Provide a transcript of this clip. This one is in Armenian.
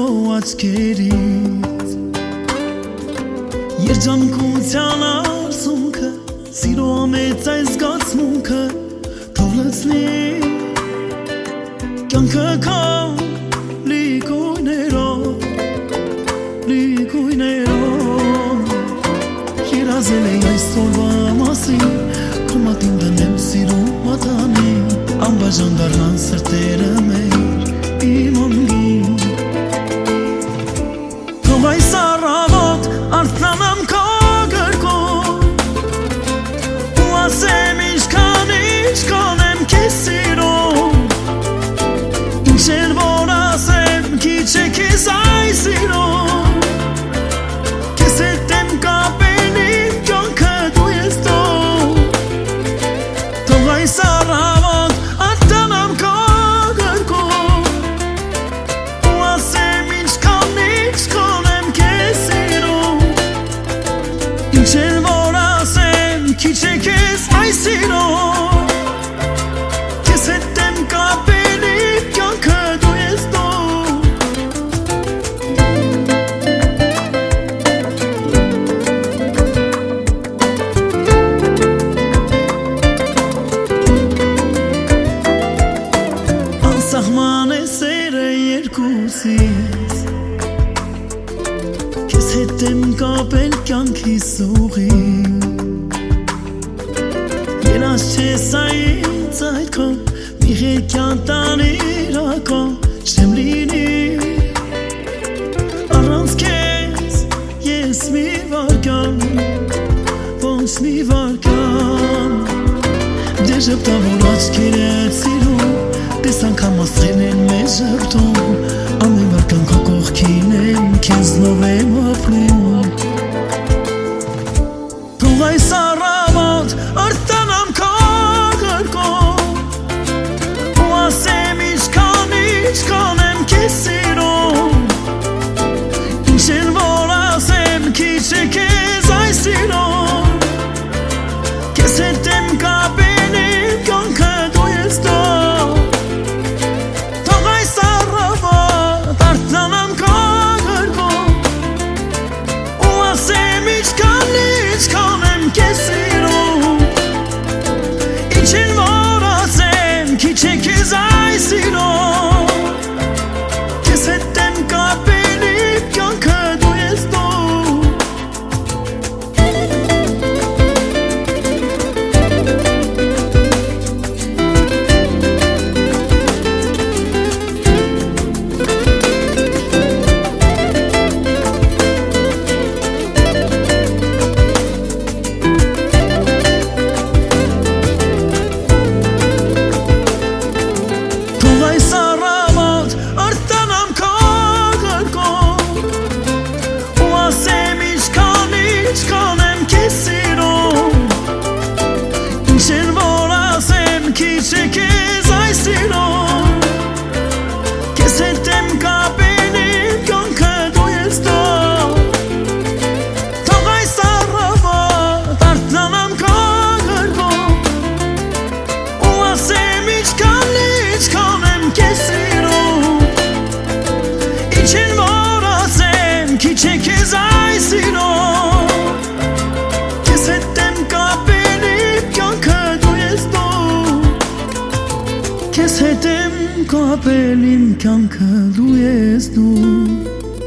աչքերից Երջանկության արցունքը Սիրո ամեծ այս զգացմունքը Թող լցնի կյանքը քո լիգույներով Երազել էի այսօրվա մասին Քո մատին դնեմ սիրո մատանի Անբաժան դառնան սրտերը մեր իմ անգին Թող այս առավոտ արթնանամ քո գրկով Ու ասեմ ինչքան եմ քեզ սիրում Ինչ էլ որ ասեմ քիչ է քեզ այս սիրում Քեզ հետ եմ կապել իմ կյանքը դու ես տող Թող այս առավոտ արթնանամ քո գրկով Ու ասեմ ինչքան եմ քեզ սիրում Ինչ էլ որ ասեմ քիչ է քեզ այս սիրում Քեզ հետ եմ կապել իմ կյանքը դու ես տող Անսահման է սերը երկուսից Քեզ հետ եմ կապել կյանքիս ուղին Երաս չես այնց այդքան Մի ղեկյան տանիր ական Չեմ լինի Առանց քեզ ես մի վարկան Ոնց մի վարկան Դե ժպտավոր աչքերդ սիրում Տես անգամ ասղեն են մեզ ժպտում Ամեն վարկան քո կողքին եմ Քեզնով եմ ապրում Թող այս առավոտ արթնանամ քո գրկով Ու ասեմ ինչքան եմ քեզ սիրում Ինչ էլ որ ասեմ քիչ է քեզ այս սիրում Քեզ հետ եմ կապել իմ կյանքը դու ես տող Թող այս առավոտ արթնանամ քո գրկով Ու ասեմ ինչքան եմ քեզ սիրում Ինչ էլ որ ասեմ քիչ է քեզ այս սիրում Քեզ հետ եմ կապել իմ կյանքը դու ես տող Թող այս առավոտ արթնանամ քո գրկով Ու ասեմ ինչքան եմ քեզ սիրում Ինչ էլ որ ասեմ քիչ է քեզ այս սիրում Քեզ հետ եմ կապել իմ կյանքը դու ես տող Թող այս առավոտ արթնանամ քո գրկով Ու ասեմ ինչքան եմ քեզ սիրում Ինչ էլ որ ասեմ քիչ է քեզ այս սիրում Քեզ հետ եմ կապել իմ կյանքը դու ես տող Քեզ հետ եմ կապել իմ կյանքը դու ես դու